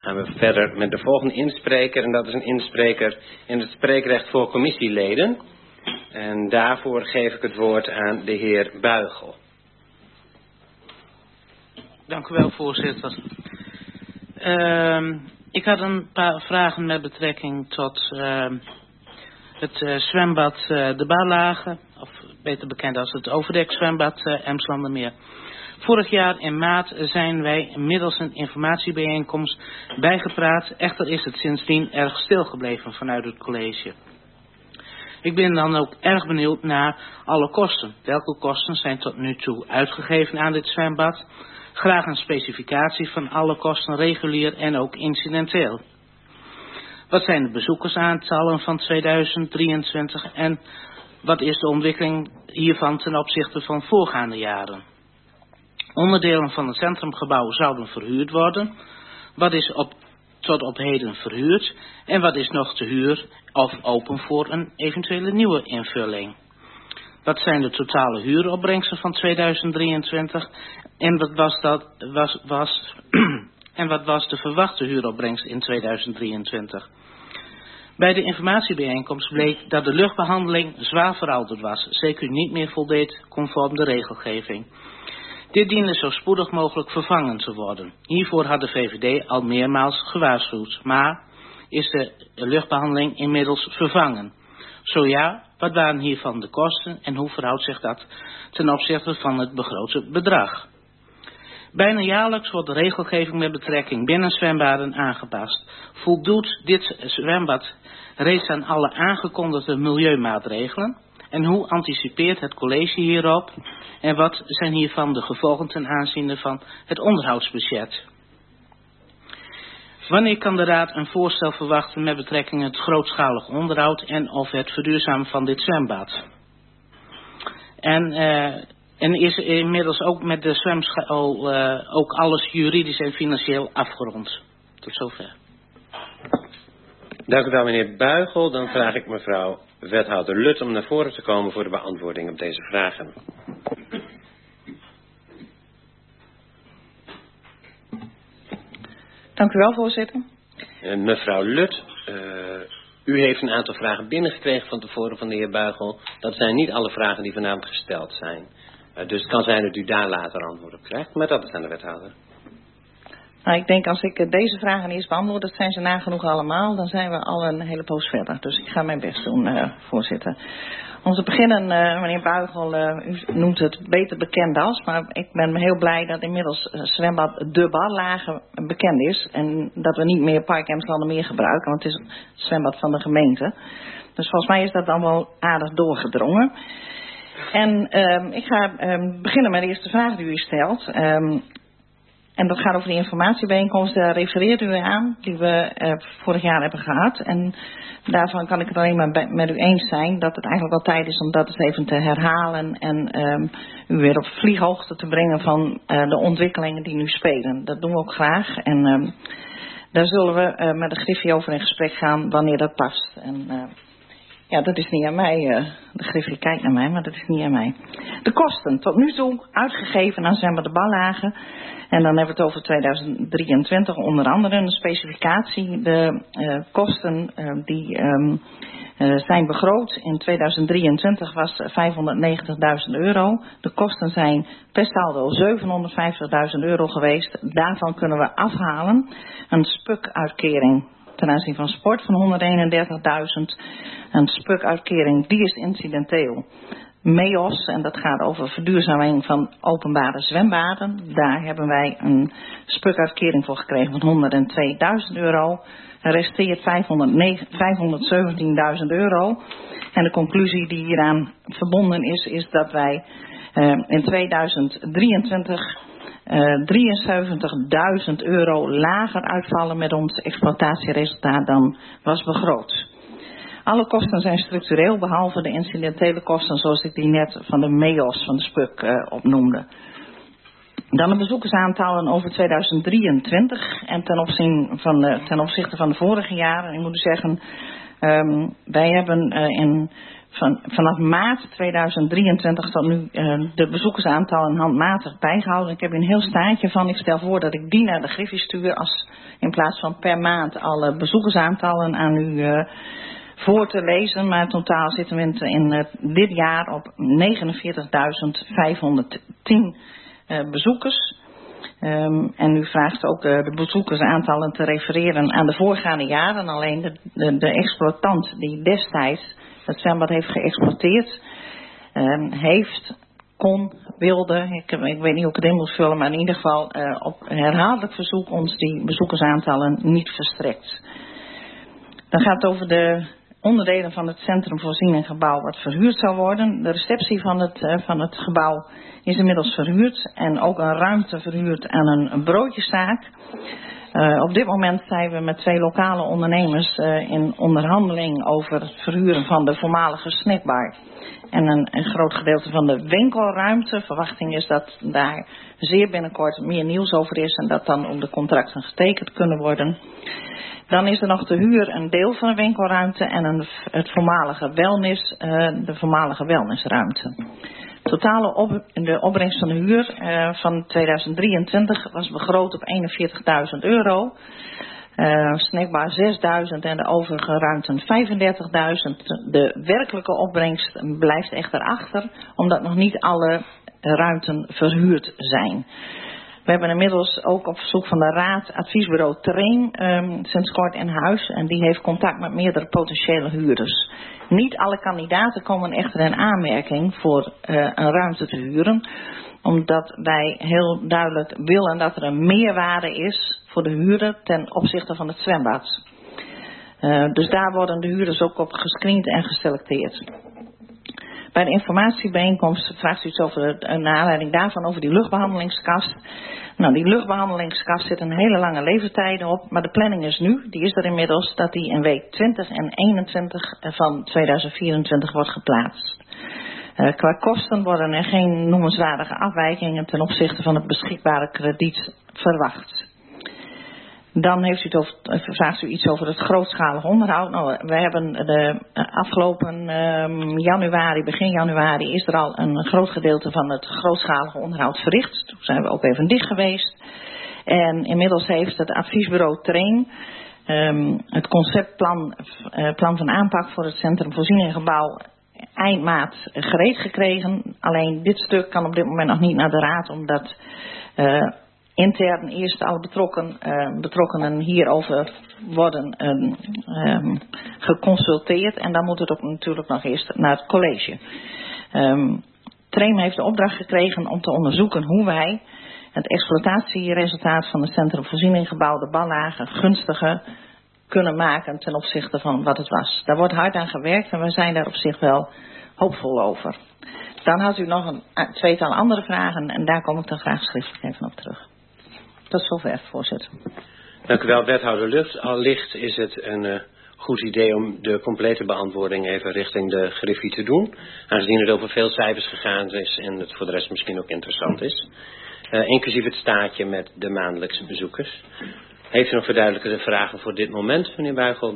gaan we verder met de volgende inspreker. En dat is een inspreker in het spreekrecht voor commissieleden. En daarvoor geef ik het woord aan de heer Buigel. Dank u wel, voorzitter. Ik had een paar vragen met betrekking tot het zwembad De Barlage, of beter bekend als het overdekzwembad Emslandermeer. Vorig jaar in maart zijn wij middels een informatiebijeenkomst bijgepraat. Echter is het sindsdien erg stilgebleven vanuit het college. Ik ben dan ook erg benieuwd naar alle kosten. Welke kosten zijn tot nu toe uitgegeven aan dit zwembad? Graag een specificatie van alle kosten, regulier en ook incidenteel. Wat zijn de bezoekersaantallen van 2023 en wat is de ontwikkeling hiervan ten opzichte van voorgaande jaren? Onderdelen van het centrumgebouw zouden verhuurd worden. Wat is tot op heden verhuurd en wat is nog te huur of open voor een eventuele nieuwe invulling? Wat zijn de totale huuropbrengsten van 2023 en wat was de verwachte huuropbrengst in 2023? Bij de informatiebijeenkomst bleek dat de luchtbehandeling zwaar verouderd was, zeker niet meer voldeed conform de regelgeving. Dit diende zo spoedig mogelijk vervangen te worden. Hiervoor had de VVD al meermaals gewaarschuwd, maar is de luchtbehandeling inmiddels vervangen? Zo ja, wat waren hiervan de kosten en hoe verhoudt zich dat ten opzichte van het begrote bedrag? Bijna jaarlijks wordt de regelgeving met betrekking binnen zwembaden aangepast. Voldoet dit zwembad reeds aan alle aangekondigde milieumaatregelen? En hoe anticipeert het college hierop? En wat zijn hiervan de gevolgen ten aanzien van het onderhoudsbudget? Wanneer kan de Raad een voorstel verwachten met betrekking tot het grootschalig onderhoud en of het verduurzamen van dit zwembad? En is inmiddels ook met de zwemschool ook alles juridisch en financieel afgerond? Tot zover. Dank u wel, meneer Buigel. Dan vraag ik mevrouw wethouder Lut om naar voren te komen voor de beantwoording op deze vragen. Dank u wel, voorzitter. Mevrouw Lut, u heeft een aantal vragen binnengekregen van tevoren van de heer Buigel. Dat zijn niet alle vragen die vanavond gesteld zijn. Dus het kan zijn dat u daar later antwoord op krijgt, maar dat is aan de wethouder. Nou, ik denk als ik deze vragen eerst beantwoord, dat zijn ze nagenoeg allemaal, dan zijn we al een hele poos verder. Dus ik ga mijn best doen, voorzitter. Om te beginnen, meneer Buigel, u noemt het beter bekend als, maar ik ben heel blij dat inmiddels zwembad De Barlage bekend is. En dat we niet meer Park Emslandermeer gebruiken, want het is een zwembad van de gemeente. Dus volgens mij is dat dan wel aardig doorgedrongen. En ik ga beginnen met de eerste vraag die u stelt. En dat gaat over de informatiebijeenkomst, daar refereert u aan, die we vorig jaar hebben gehad. En daarvan kan ik het alleen maar met u eens zijn dat het eigenlijk wel tijd is om dat eens even te herhalen en u weer op vlieghoogte te brengen van de ontwikkelingen die nu spelen. Dat doen we ook graag en daar zullen we met de Griffie over in gesprek gaan wanneer dat past. En ja, dat is niet aan mij. De Griffie kijkt naar mij, maar dat is niet aan mij. De kosten tot nu toe uitgegeven aan zwembad De Barlage. En dan hebben we het over 2023, onder andere een specificatie. De kosten die zijn begroot in 2023 was €590.000. De kosten zijn per saldo €750.000 geweest. Daarvan kunnen we afhalen een SPUK-uitkering ten aanzien van sport van €131.000. Een SPUK-uitkering die is incidenteel. MEOS, en dat gaat over verduurzaming van openbare zwembaden. Daar hebben wij een SPUK-uitkering voor gekregen van €102.000. Er resteert €517.000. En de conclusie die hieraan verbonden is dat wij in 2023 €73.000 lager uitvallen met ons exploitatieresultaat dan was begroot. Alle kosten zijn structureel, behalve de incidentele kosten zoals ik die net van de MEOS van de SPUK opnoemde. Dan de bezoekersaantallen over 2023 en ten opzichte van de vorige jaren. Ik moet zeggen, Wij hebben vanaf maart 2023 tot nu de bezoekersaantallen handmatig bijgehouden. Ik heb een heel staartje van. Ik stel voor dat ik die naar de Griffie stuur als in plaats van per maand alle bezoekersaantallen aan u voor te lezen. Maar in totaal zitten we in dit jaar op 49.510 bezoekers. En u vraagt ook de bezoekersaantallen te refereren aan de voorgaande jaren. Alleen de exploitant die destijds het zwembad heeft geëxploiteerd, wilde, ik weet niet hoe ik het in moet vullen, maar in ieder geval op herhaaldelijk verzoek ons die bezoekersaantallen niet verstrekt. Dan gaat het over de onderdelen van het centrumvoorzieninggebouw wat verhuurd zou worden. De receptie van het gebouw is inmiddels verhuurd en ook een ruimte verhuurd aan een broodjeszaak. Op dit moment zijn we met 2 lokale ondernemers in onderhandeling over het verhuren van de voormalige snackbar. En een groot gedeelte van de winkelruimte. Verwachting is dat daar zeer binnenkort meer nieuws over is en dat dan op de contracten getekend kunnen worden. Dan is er nog te huur een deel van de winkelruimte en de voormalige wellnessruimte. De opbrengst van de huur van 2023 was begroot op €41.000. Snackbar 6.000 en de overige ruimten 35.000. De werkelijke opbrengst blijft echter achter, omdat nog niet alle ruimten verhuurd zijn. We hebben inmiddels ook op verzoek van de Raad adviesbureau Train sinds kort in huis. En die heeft contact met meerdere potentiële huurders. Niet alle kandidaten komen echter in aanmerking voor een ruimte te huren. Omdat wij heel duidelijk willen dat er een meerwaarde is voor de huurder ten opzichte van het zwembad. Dus daar worden de huurders ook op gescreend en geselecteerd. Bij de informatiebijeenkomst vraagt u iets over naar aanleiding daarvan over die luchtbehandelingskast. Nou, die luchtbehandelingskast zit een hele lange leeftijden op, maar de planning is nu, die is er inmiddels, dat die in week 20 en 21 van 2024 wordt geplaatst. Qua kosten worden er geen noemenswaardige afwijkingen ten opzichte van het beschikbare krediet verwacht. Dan vraagt u iets over het grootschalig onderhoud. Nou, we hebben de afgelopen begin januari, is er al een groot gedeelte van het grootschalige onderhoud verricht. Toen zijn we ook even dicht geweest. En inmiddels heeft het adviesbureau Train het conceptplan van aanpak voor het centrumvoorzieningengebouw eind maart gereed gekregen. Alleen dit stuk kan op dit moment nog niet naar de raad, omdat intern eerst alle betrokkenen hierover worden geconsulteerd. En dan moet het ook natuurlijk nog eerst naar het college. Train heeft de opdracht gekregen om te onderzoeken hoe wij het exploitatieresultaat van het centrumvoorzieningengebouw, de ballagen, gunstiger kunnen maken ten opzichte van wat het was. Daar wordt hard aan gewerkt en we zijn daar op zich wel hoopvol over. Dan had u nog een 2-tal andere vragen en daar kom ik dan graag schriftelijk even op terug. Tot zover, voorzitter. Dank u wel, wethouder Lucht. Allicht is het een goed idee om de complete beantwoording even richting de Griffie te doen. Aangezien het over veel cijfers gegaan is en het voor de rest misschien ook interessant is. Inclusief het staatje met de maandelijkse bezoekers. Heeft u nog verduidelijkende vragen voor dit moment, meneer Buigel?